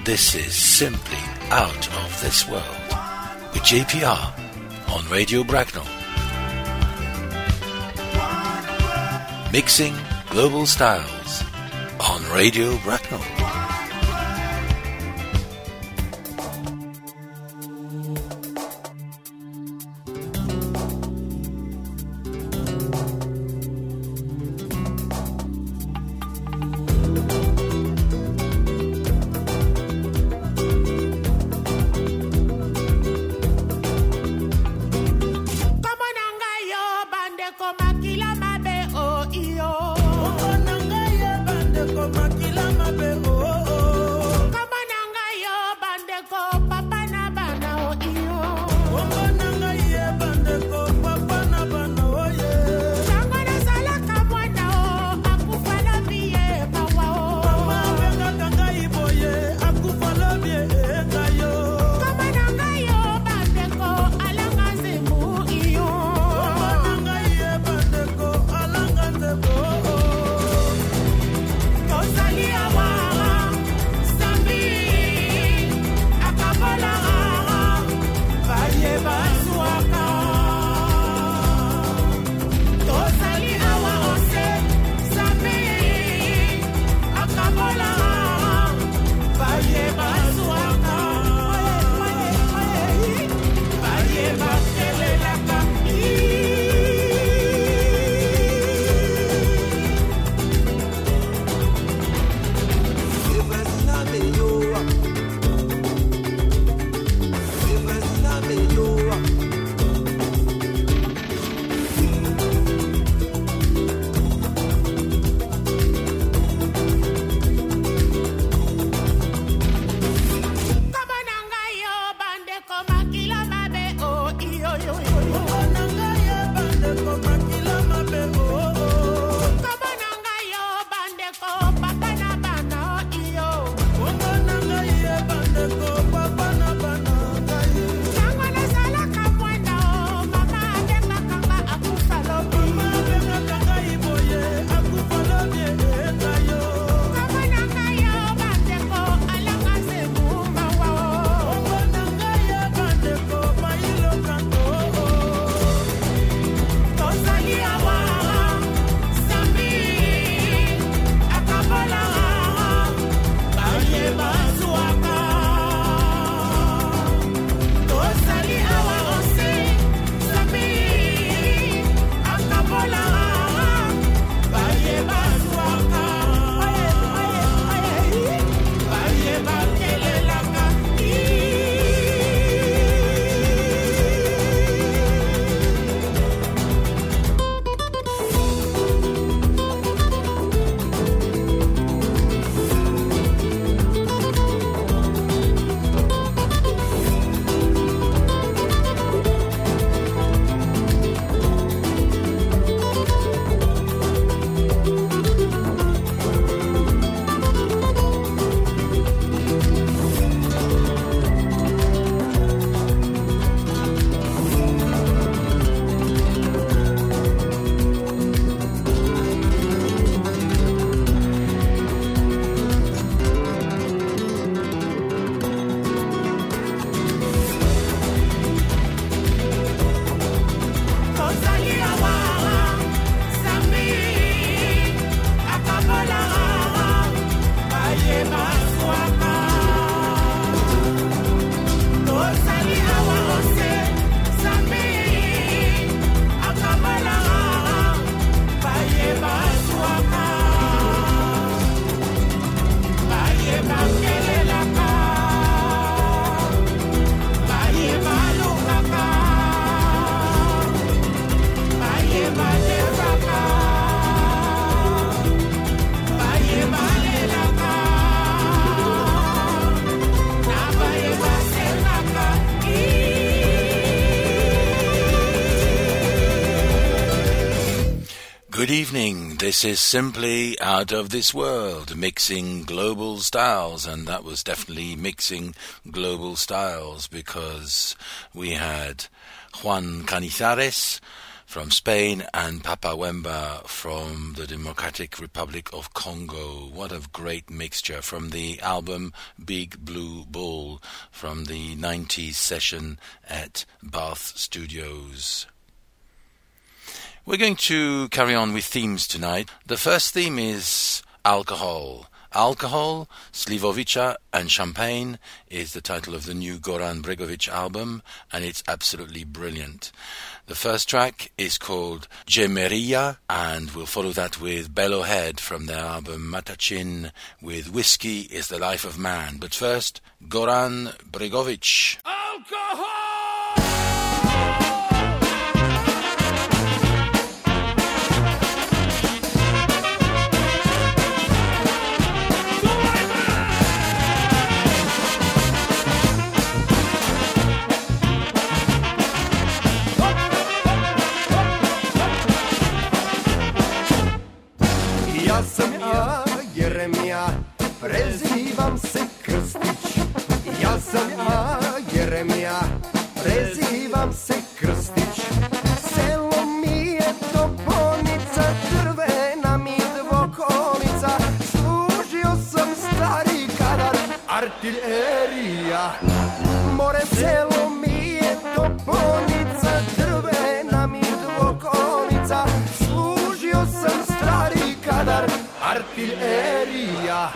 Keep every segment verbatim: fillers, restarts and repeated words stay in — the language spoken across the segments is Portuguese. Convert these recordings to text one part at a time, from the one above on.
this is Simply Out of This World with J P R on Radio Bracknell. Mixing global styles on Radio Bracknell. Good evening, this is Simply Out of This World, mixing global styles, and that was definitely mixing global styles because we had Juan Canizares from Spain, and Papa Wemba from the Democratic Republic of Congo. What a great mixture from the album Big Blue Bull from the nineties session at Bath Studios. We're going to carry on with themes tonight. The first theme is alcohol. Alcohol, Slivovica and Champagne is the title of the new Goran Bregovic album, and it's absolutely brilliant. The first track is called Gemeria, and we'll follow that with Bellow Head from their album Matachin with Whiskey is the Life of Man. But first, Goran Bregovic. Alcohol! Ja sam ja, Jeremija, prezivam se Krstić. Ja sam ja, Jeremija, prezivam se Krstić. Selo mi je toponica, drvena mi dvokolica. Služio sam stari kadar, artiljerija. More selo mi je toponica, drvena mi dvokolica. Služio sam stari kadar, artiljerija.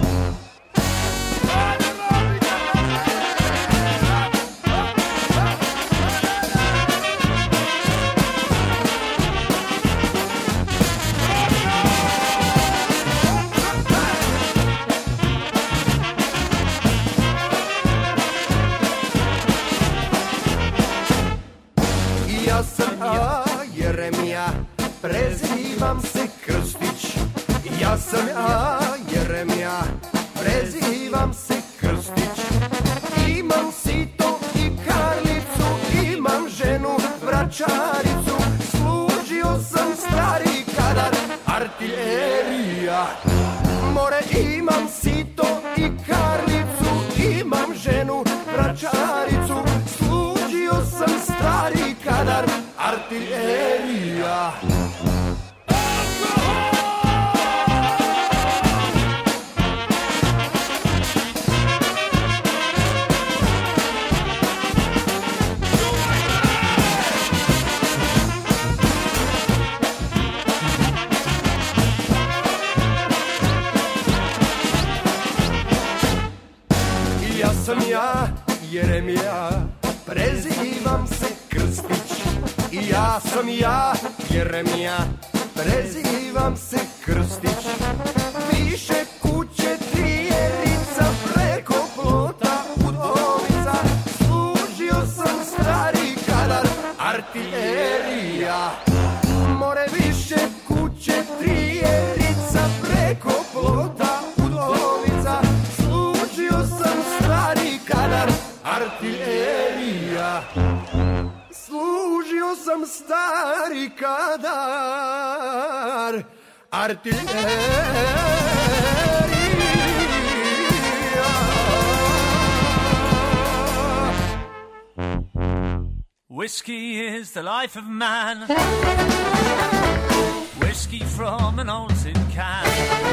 Ja sam ja, Jeremija, prezivam se Krstić. Ja sam ja, Jeremija, prezivam se Krstić. Imam sito i karlicu, imam ženu, vračaricu. Služio sam stari kadar, artiljerija. More imam sito i karlicu, imam ženu, vračaricu. Služio sam stari kadar, artiljerija. Ja sam ja, Jeremija, prezivam se Krstić. I ja sam ja, Jeremija, prezivam se Krstić. Više kuće trijerica, preko plota udovica. Služio sam stari kadar, artiljerija. More više kuće trijerica, preko plota udovica. Služio sam stari kadar, artiljerija. Služio sam stari kadar, artiljerija. Whiskey is the life of man. Whiskey from an old tin can.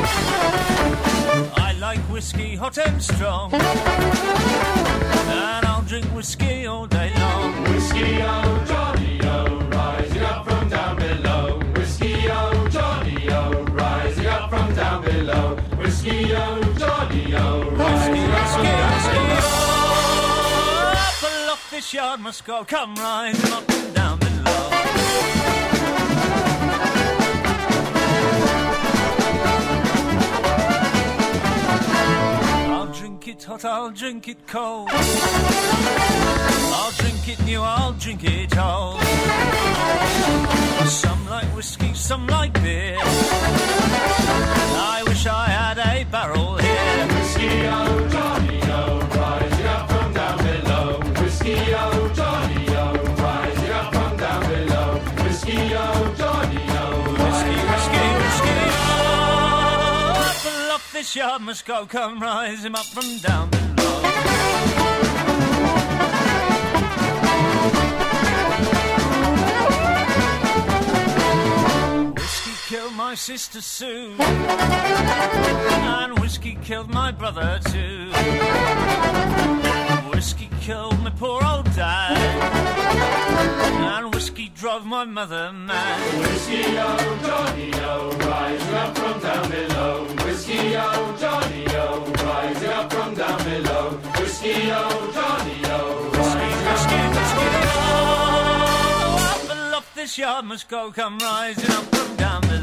I like whiskey hot and strong, and I'll drink whiskey all day long. Whiskey, oh Johnny, oh, rising up from down below. Whiskey, oh Johnny, oh, rising up from down below. Whiskey, oh Johnny, oh, rising up from down below. Up aloft this yard must go, come rising up and down below. I'll drink it hot, I'll drink it cold. I'll drink it new, I'll drink it old. Some like whiskey, some like beer. I wish I had a barrel here. Whiskey, oh Johnny, oh, rising up from down below. Whiskey, oh Johnny, oh, rising up from down below. Whiskey, oh Johnny, oh, Whiskey, rising whiskey, up whiskey, oh, up aloft this yard must go, come rise him up from down below. sister Sue, and whiskey killed my brother too. Whiskey killed my poor old dad, and whiskey drove my mother mad. Whiskey, oh, Johnny, oh, rising up from down below. Whiskey, oh, Johnny, oh, rising up from down below. Whiskey, oh, Johnny, oh, rising up from down below. Up aloft this yard must go, come rising up from down below.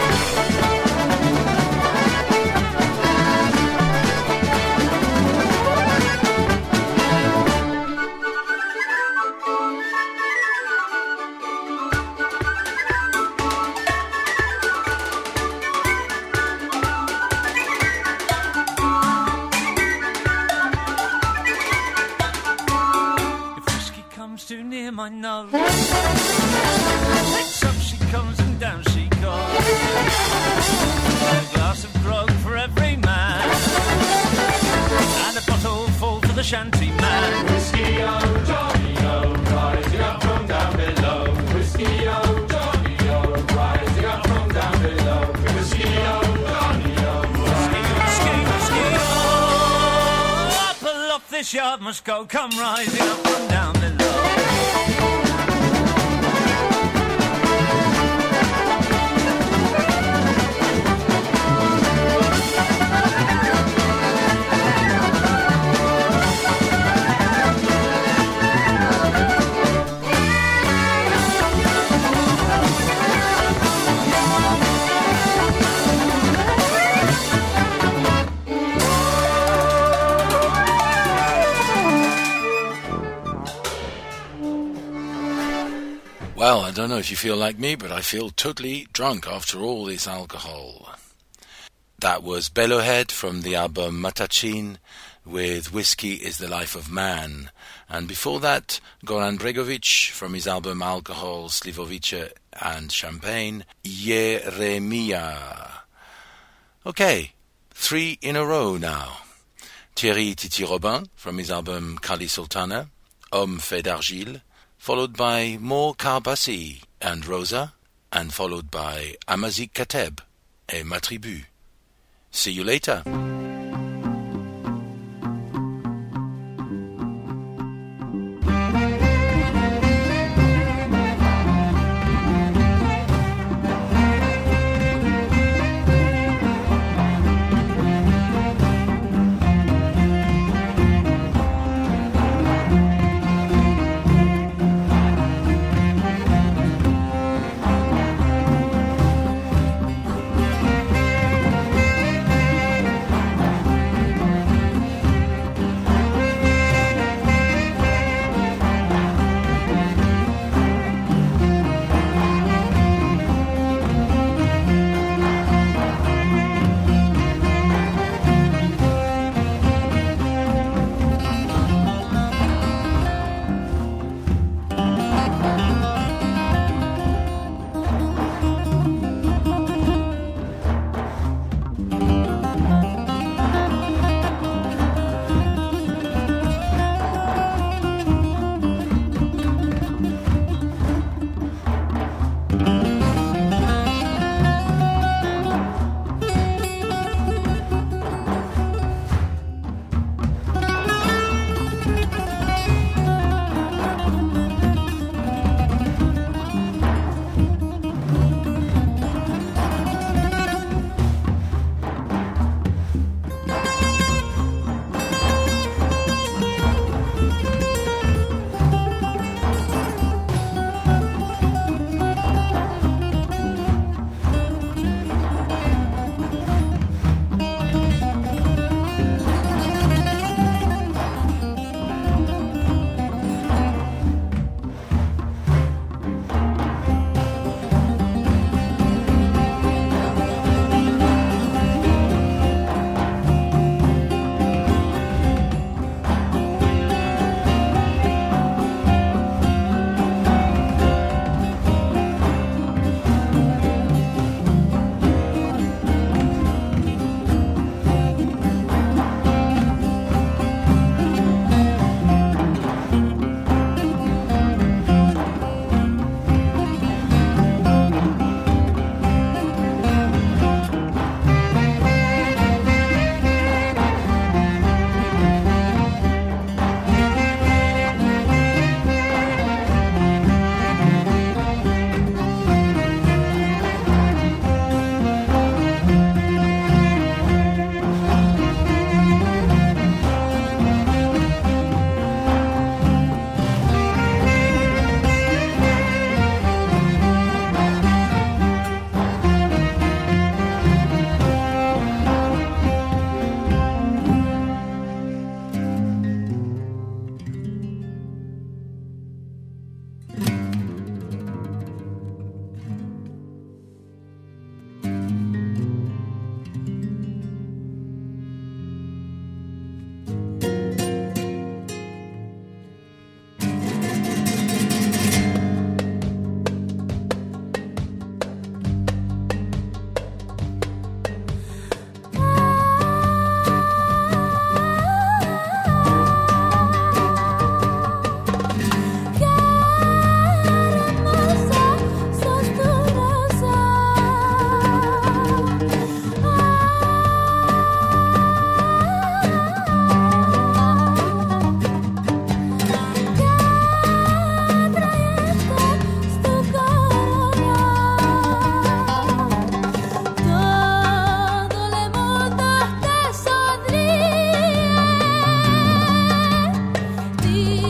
Too near my nose, it's up she comes and down she goes. A glass of grog for every man, and a bottle full for the shanty man. Whiskey, oh, Johnny, oh, rising up from down below. Whiskey, oh, Johnny, oh, rising up from down below. Whiskey, oh, Johnny, oh, whiskey, whiskey, whiskey, oh, up aloft this yard must go, come rising up from down below. Well, I don't know if you feel like me, but I feel totally drunk after all this alcohol. That was Bellowhead from the album Matachin with Whiskey is the Life of Man. And before that, Goran Bregovic from his album Alcohol, Slivovice and Champagne, Jeremia. Okay, three in a row now. Thierry Titi Robin from his album Kali Sultana, Homme fait d'argile, followed by Mo Karbassi and Rosa, and followed by Amazik Kateb et Ma Tribu. See you later.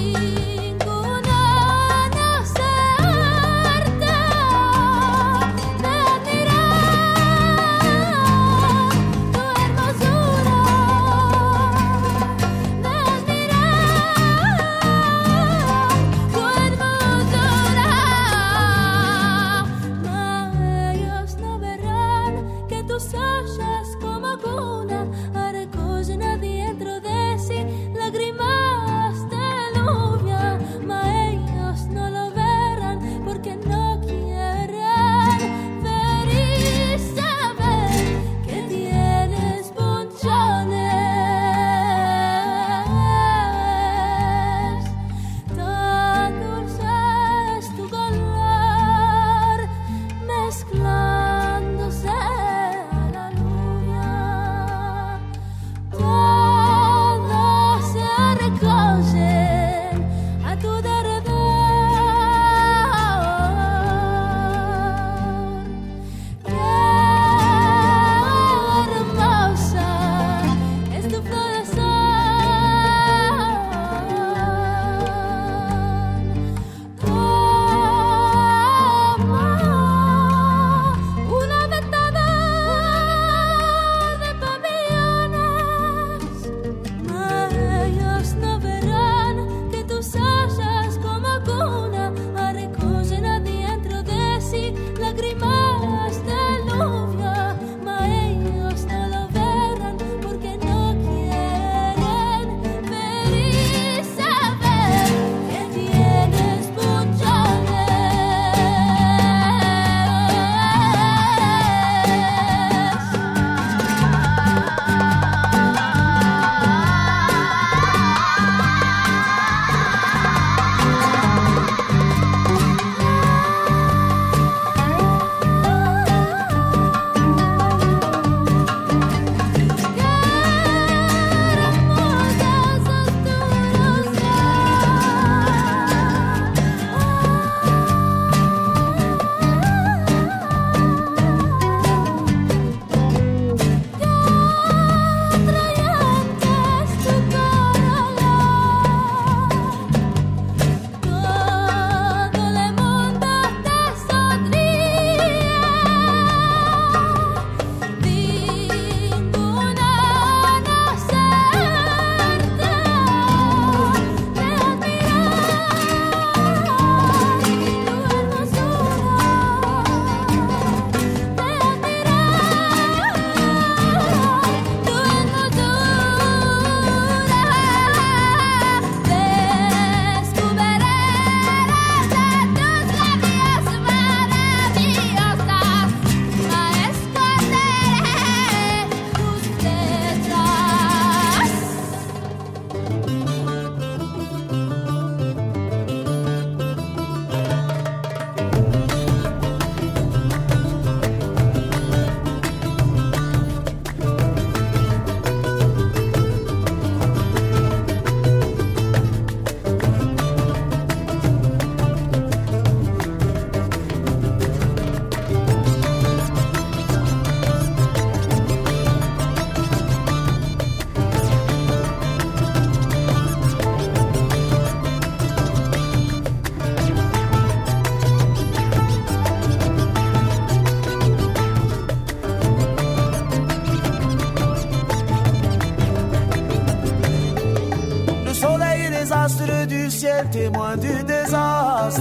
témoins du désastre.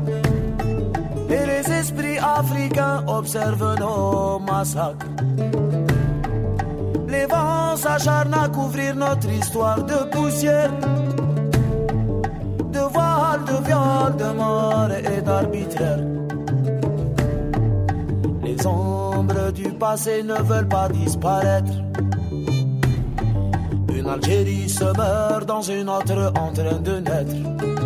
Et les esprits africains observent nos massacres. Les vents s'acharnent à couvrir notre histoire de poussière, de voile, de viol, de mort et d'arbitraire. Les ombres du passé ne veulent pas disparaître. Une Algérie se meurt dans une autre en train de naître.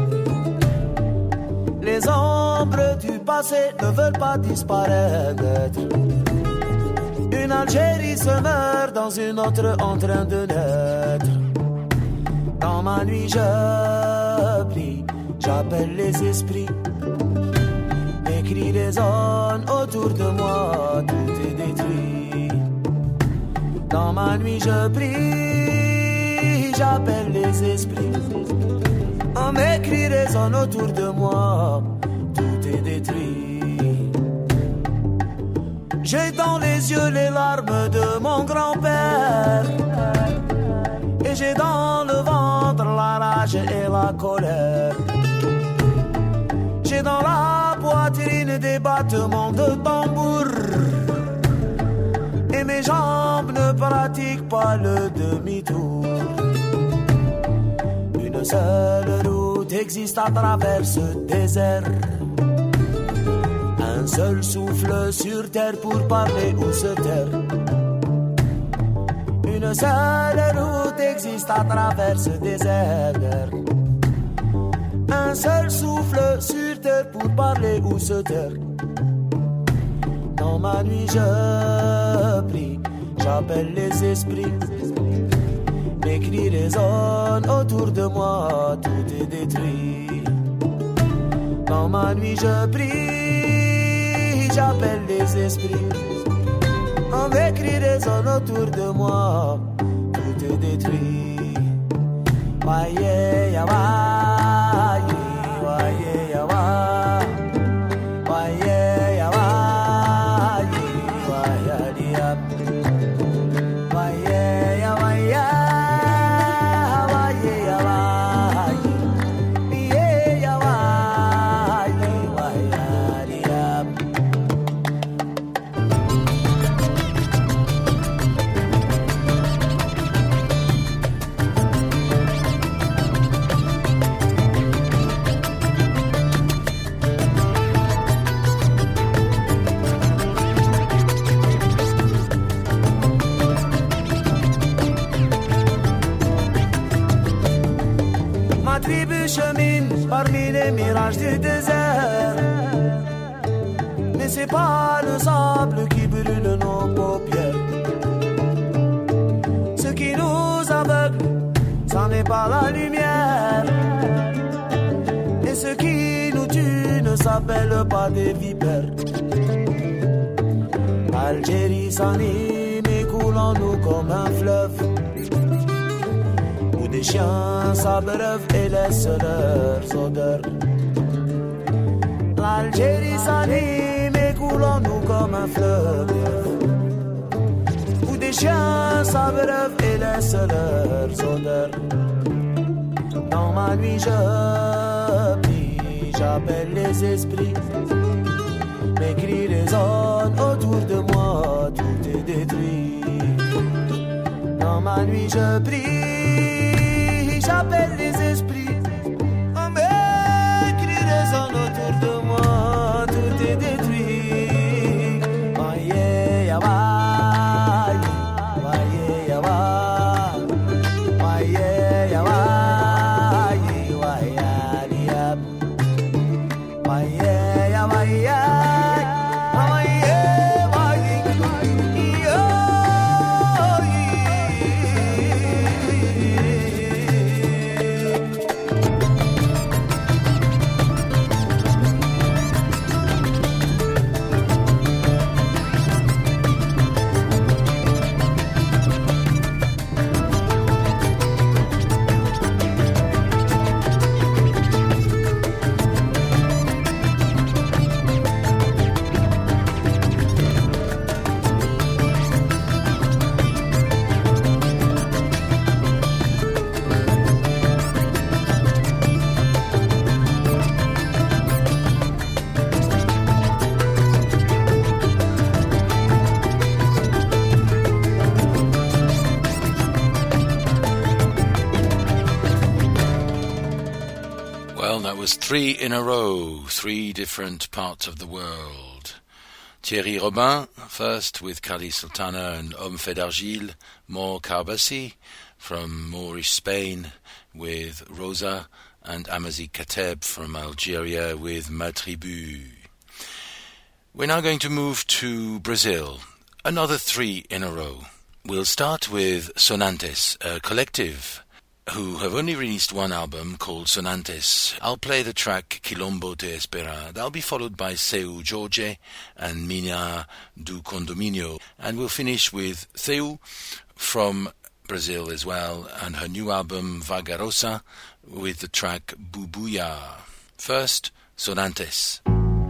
Les ombres du passé ne veulent pas disparaître. Une Algérie se meurt dans une autre en train de naître. Dans ma nuit je prie, j'appelle les esprits. Mes cris résonnent autour de moi, tout est détruit. Dans ma nuit je prie, j'appelle les esprits. Oh, Quand mes cris résonnent autour de moi, tout est détruit. J'ai dans les yeux les larmes de mon grand-père, et j'ai dans le ventre la rage et la colère. J'ai dans la poitrine des battements de tambour, et mes jambes ne pratiquent pas le demi-tour. Une seule route existe à travers ce désert, un seul souffle sur terre pour parler ou se taire. Une seule route existe à travers ce désert, un seul souffle sur terre pour parler ou se taire. Dans ma nuit je prie, j'appelle les esprits. Mes cris résonnent autour de moi, tout est détruit. Dans ma nuit je prie, j'appelle les esprits. Oh, mes cris résonnent autour de moi, tout est détruit. Waye ya waye, waye ya waye, waye ya waye, waye ya waye ya waye, waye ya waye, waye ya waye, waye ya. Ma tribu chemine parmi les mirages du désert, mais c'est pas le sable qui brûle nos paupières. Ce qui nous aveugle, ça n'est pas la lumière, et ce qui nous tue ne s'appelle pas des vipères. Algérie s'anime et coule en nous comme un fleuve, où des chiens s'abreuvent et laissent leurs odeurs. L'Algérie s'anime et coule en nous comme un fleuve, où des chiens s'abreuvent et laissent leurs odeurs. Dans ma nuit je prie, j'appelle les esprits. Mes cris résonnent autour de moi, tout est détruit. Dans ma nuit je prie, j'appelle les esprits. Oh, mes cris résonnent autour de moi, tout est détruit. Waye ya waye, waye ya waye, waye ya waye, waye ya waye ya waye. Was three in a row, three different parts of the world. Thierry Robin, first with Kali Sultana and Homme fait d'Argile, Mor Karbassi, from Moorish Spain with Rosa, and Amazi Kateb from Algeria with Ma Tribu. We're now going to move to Brazil, another three in a row. We'll start with Sonantes, a collective who have only released one album called Sonantes. I'll play the track Quilombo Te Espera. That'll be followed by Seu Jorge and Mina do Condomínio. And we'll finish with Seu from Brazil as well, and her new album Vagarosa with the track Bubuya. First, Sonantes.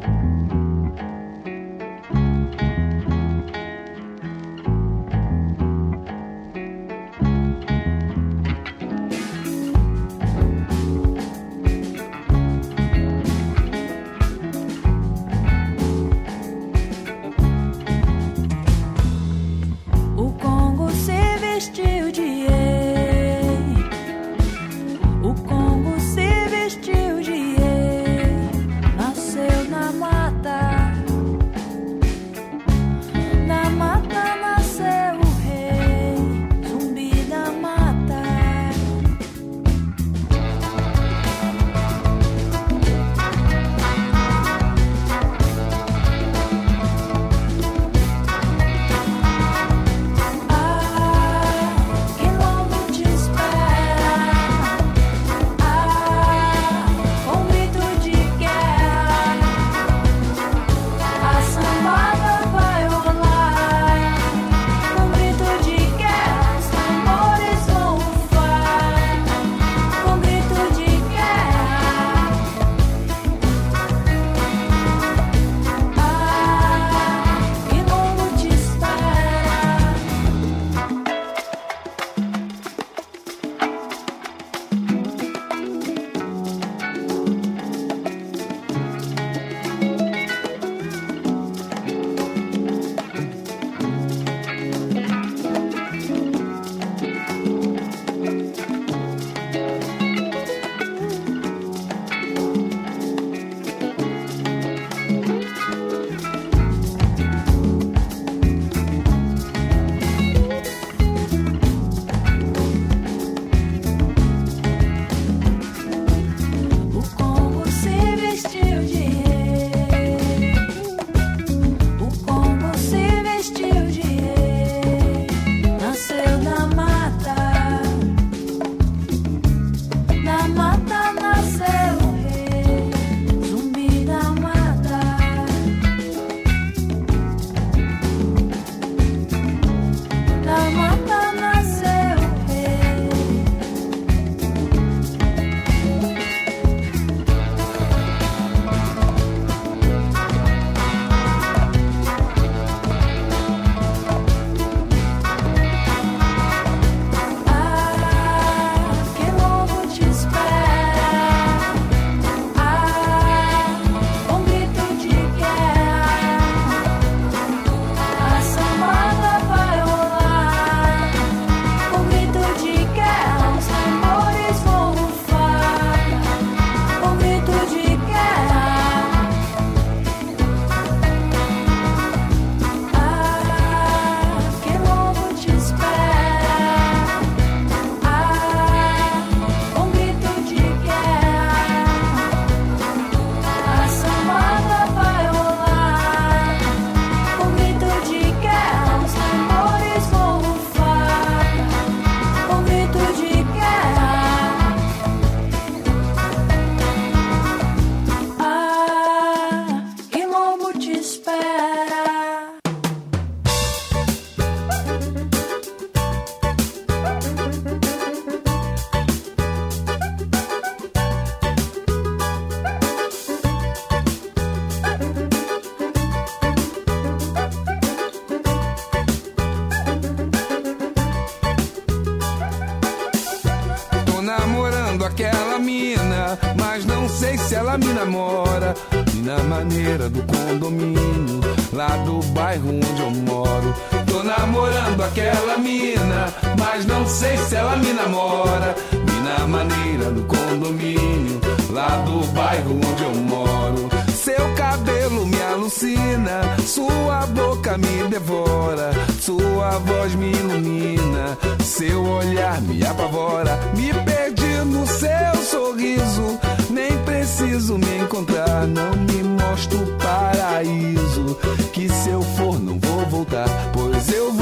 Ela me namora e na maneira do condomínio lá do bairro onde eu moro. Tô namorando aquela mina, mas não sei se ela me namora. E na maneira do condomínio lá do bairro onde eu moro. Seu cabelo me alucina, sua boca me devora, sua voz me ilumina, seu olhar me apavora. Me perdi no seu sorriso, nem preciso me encontrar. Não me mostra o paraíso, que se eu for não vou voltar. Pois eu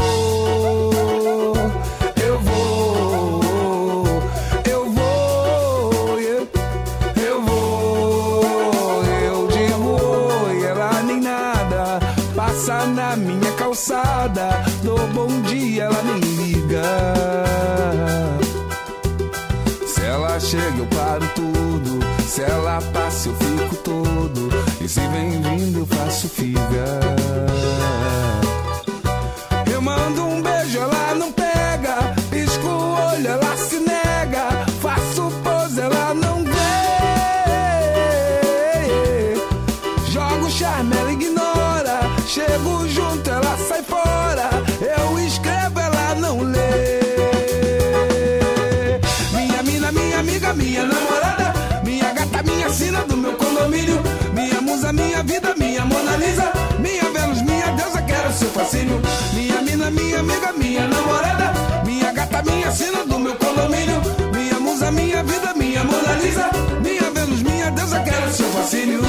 vou, eu vou, eu vou, eu, eu vou. Eu digo oi, ela nem nada, passa na minha calçada. Dou bom dia, ela nem liga. Se ela chega eu paro tudo, se ela passa eu fico todo, e se vem vindo eu faço figa. Eu mando um beijo, ela não pega, pisco o olho, ela se nega, faço pose, ela não vê. Jogo charme, ela ignora, chego junto, ela sai fora, eu escrevo, ela não lê. Minha mina, minha amiga, minha namorada, minha gata, minha sina do meu condomínio, minha musa, minha vida, minha Mona Lisa, minha Vênus, minha deusa, quero seu fascínio. Minha mina, minha amiga, minha namorada, minha gata, minha sina do meu condomínio, minha musa, minha vida, minha Mona Lisa, minha Vênus, minha deusa, quero seu fascínio.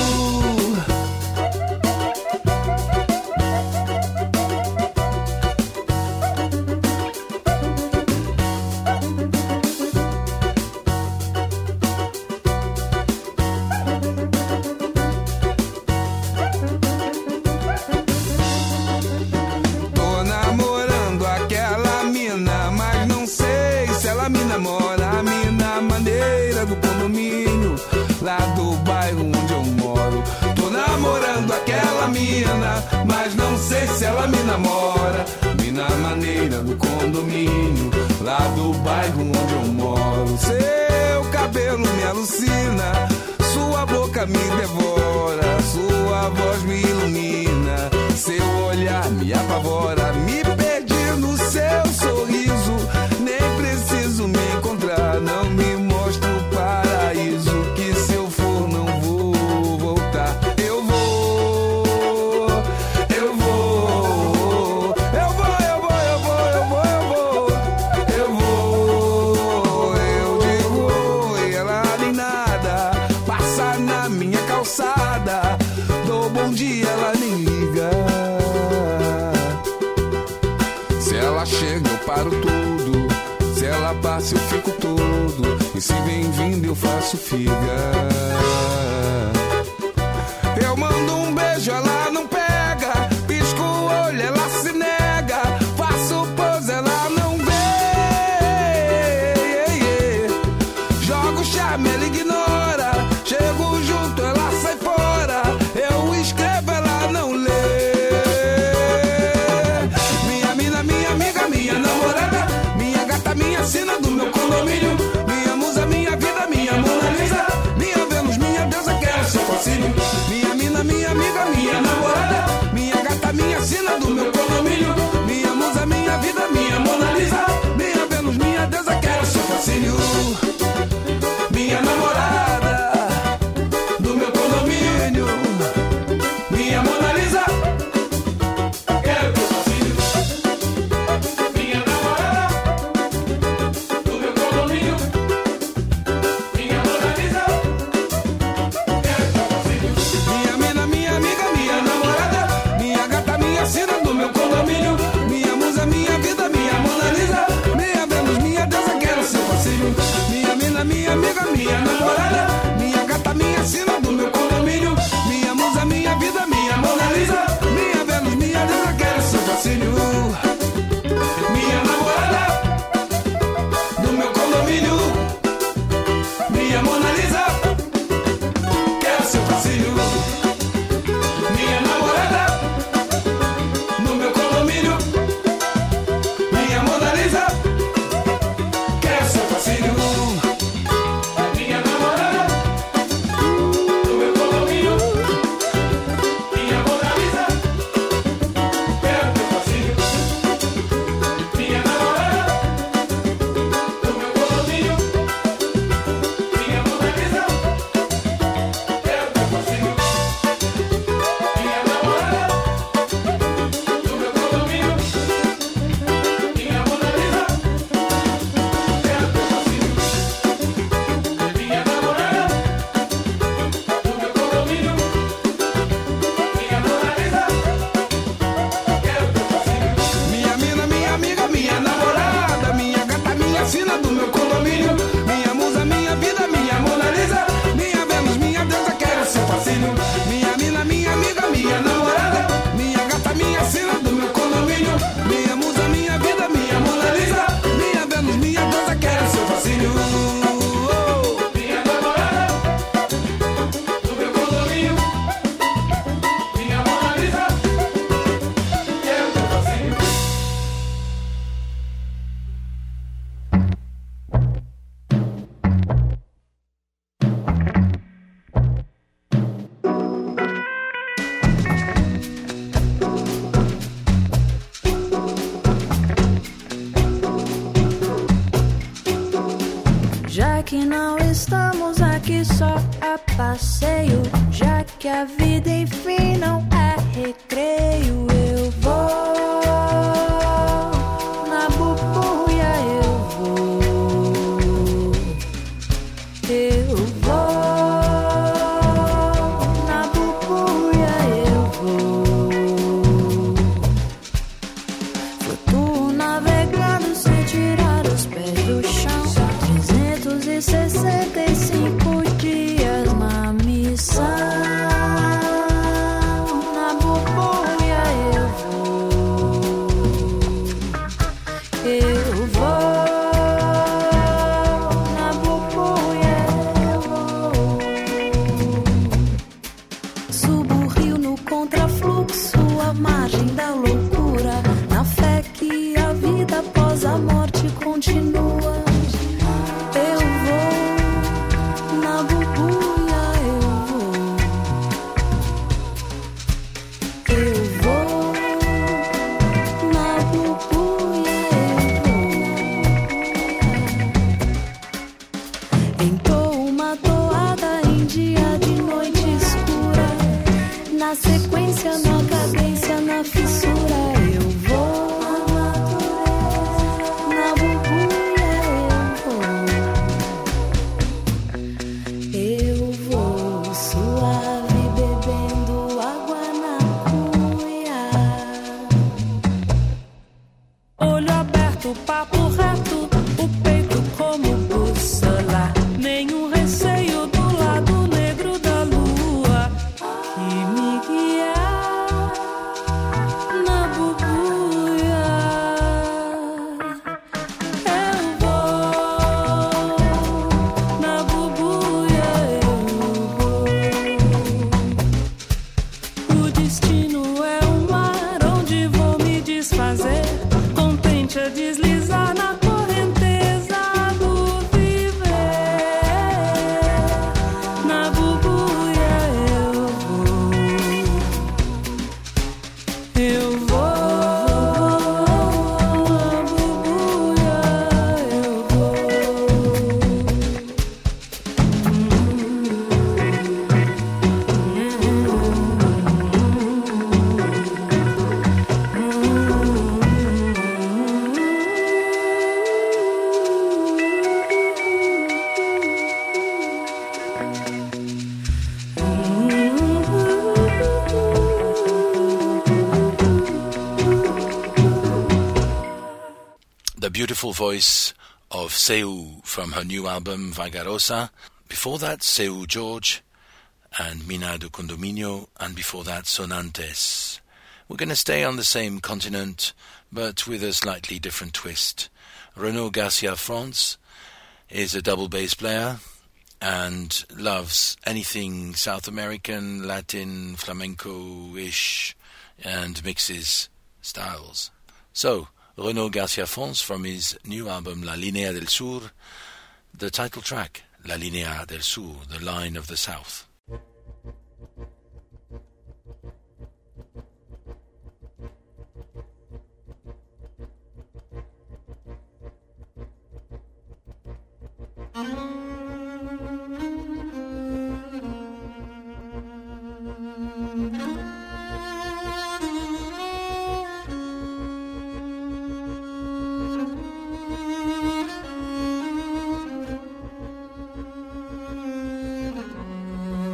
Mas não sei se ela me namora. Mina maneira do condomínio, lá do bairro onde eu moro. Seu cabelo me alucina, sua boca me devora, sua voz me ilumina, seu olhar me apavora. Me perdi no seu sorriso, nem preciso me encontrar. Não me mostra o paraíso, que se eu for não vou voltar. Eu vou dou bom dia, ela nem liga. Se ela chega eu paro tudo, se ela passa eu fico todo, e se vem vindo eu faço figa. Eu mando um beijo, ela não pega, pisco o olho, ela se nega, faço pose, ela não vê. Jogo charme, ela ignora, chego junto, ela sai fora, eu escrevo, ela não lê. Minha mina, minha amiga, minha namorada, minha gata, minha sina do meu condomínio, minha musa, minha vida, minha Mona Lisa, minha Vênus, minha deusa, quero seu fascínio. Minha mina, minha amiga, minha namorada, minha gata, minha sina do meu condomínio, minha musa, minha vida, minha Mona Lisa, minha Vênus, minha deusa, quero seu fascínio. Minha namorada do meu condomínio, minha Mona Lisa, quero teu fascínio. Minha namorada do meu condomínio, minha Mona Lisa, quero teu fascínio. Minha mina, minha amiga, minha pra passeio, já que a vida enfim não é recreio. Eu vou na bubuia, eu vou, eu vou na bubuia, eu vou. Flutuo navegando sem tirar os pés do chão, trezentos e sessenta e cinco dias na missão. Na bubuia eu vou, eu vou, na bubuia eu vou. Subo o rio no contrafluxo, à margem da loucura, na fé que a vida após a morte continua. Eu vou na bubuia, eu vou, eu vou na bubuia, eu vou. Entoo uma toada em dia de noite escura, na sequência, na cadência, na fissura. Eu vou na bubuia, eu vou, eu vou suave bebendo água na cuia. Olho aberto, papo reto, o peito como bússola, nenhum receio do lado negro da lua que me guia na bubuia. Eu vou na bubuia, eu vou. O destino é um mar onde vou me desfazer, contente a deslizar na correnteza do viver. Na bubuia eu vou, eu vou. Na bubuia eu vou. The beautiful voice of Seu from her new album Vagarosa. Before that, Seu George and Mina do Condomínio, and before that, Sonantes. We're going to stay on the same continent, but with a slightly different twist. Renaud Garcia France is a double bass player and loves anything South American, Latin, flamenco-ish, and mixes styles. So, Renaud Garcia France from his new album La Línea del Sur, the title track, La Línea del Sur, the line of the South. Thank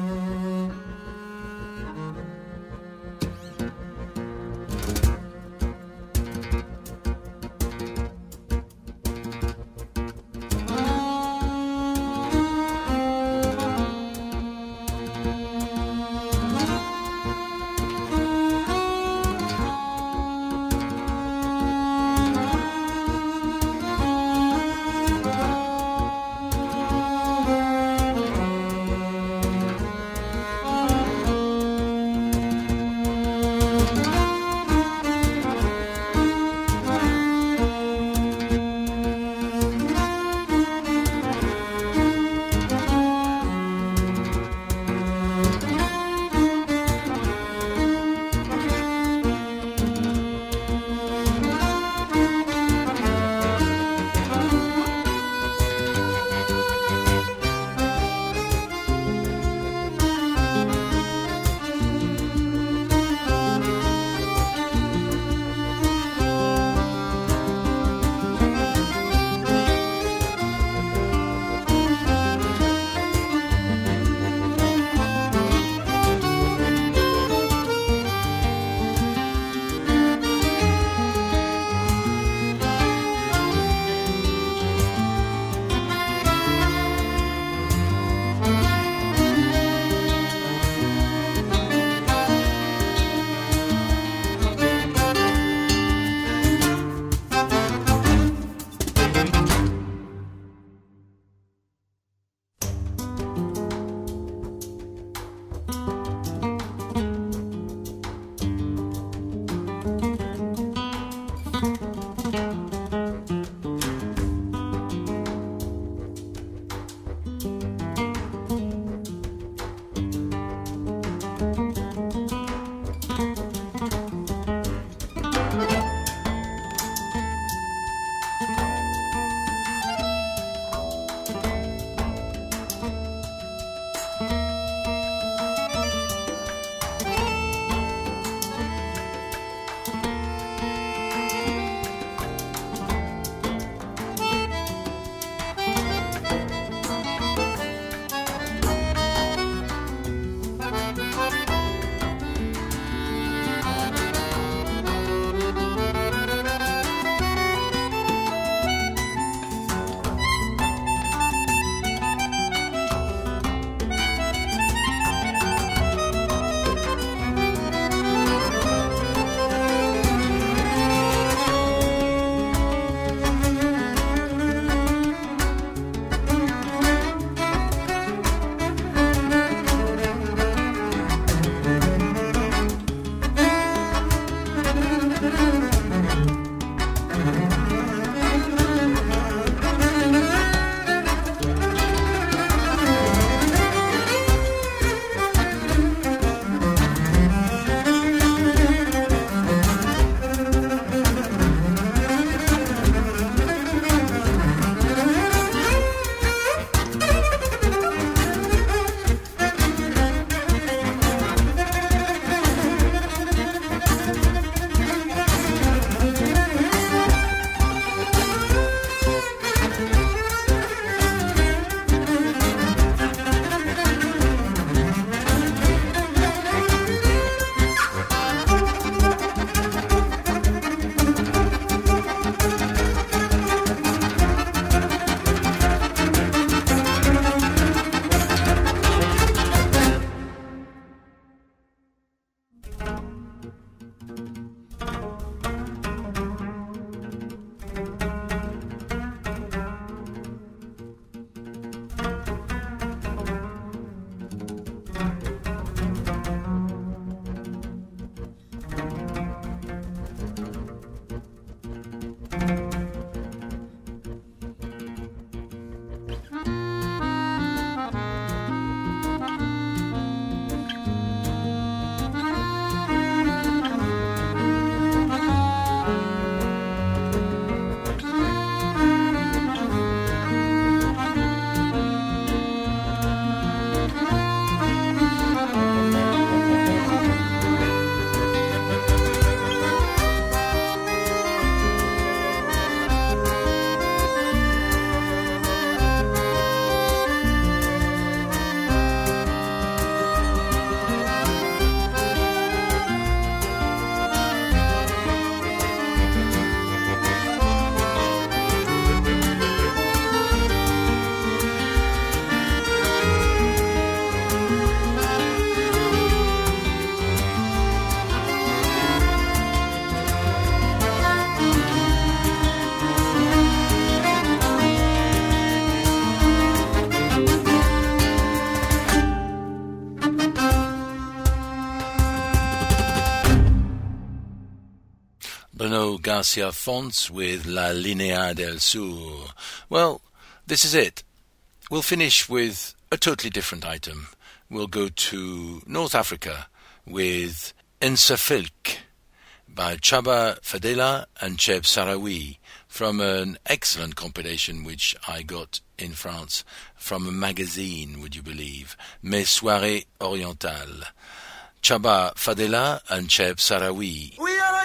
Renaud Garcia Fontes with La Linea del Sur. Well, this is it. We'll finish with a totally different item. We'll go to North Africa with Ensafilk by Chaba Fadela and Cheb Sarawi from an excellent compilation which I got in France from a magazine, would you believe, Mes Soirées Orientales. Chaba Fadela and Cheb Sarawi.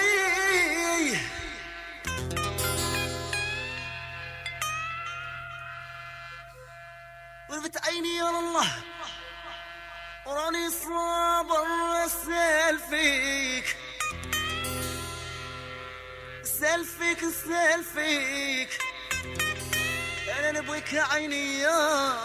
وربت عيني يا الله وراني صابر اسال فيك اسال فيك اسال فيك انا نبغيك يا عيني يا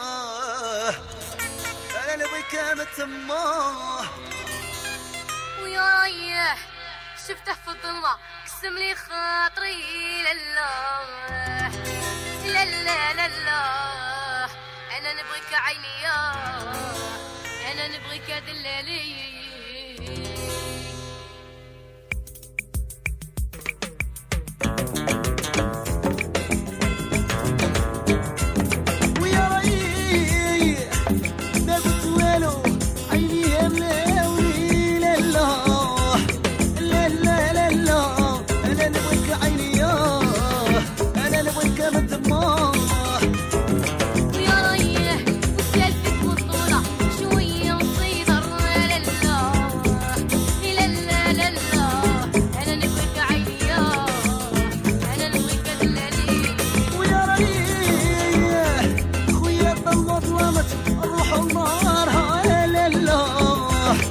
انا نبغيك متماه ويا ريح شفته في الظلمه قسم لي خاطري لا لا لا لا لا أنا نبغيك عيني يا أنا نبغيك دلالي ويا ريح ما قلت والو عيني يا ملاوي لا لا لا لا لا أنا نبغيك عيني يا أنا نبغيك متماه الروح النار لا لا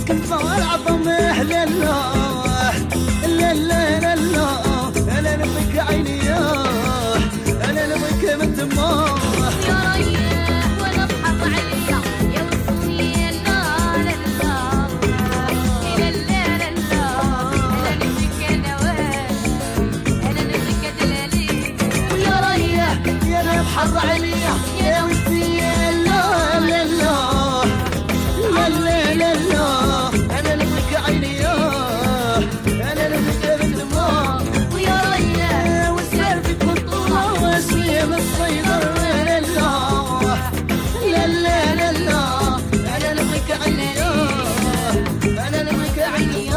فالعظم لا لا لا لا لا لا انا نبيك عيني انا نبيك من دماغ يا ريح وانا بحط عليا يا وصوني لا لا لا لا لا لا انا نبيك نوال انا نبيك دلالي يا ريح يا انا بحط عليا يا وصي لا لا لا لا لا لا لا انا نبيك عيني انا نبيك من دماغ ويا ريح وسير في البطولة واسمي بالصيدر لا لا لا لا لا لا انا نبيك عيني انا نبيك عيني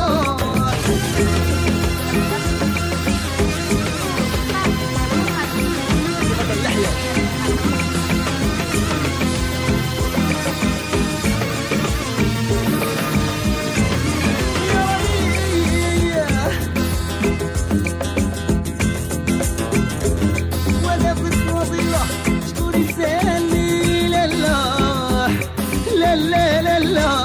ولا بالفضيلة شكون يسالي لا لا لا لا لا لا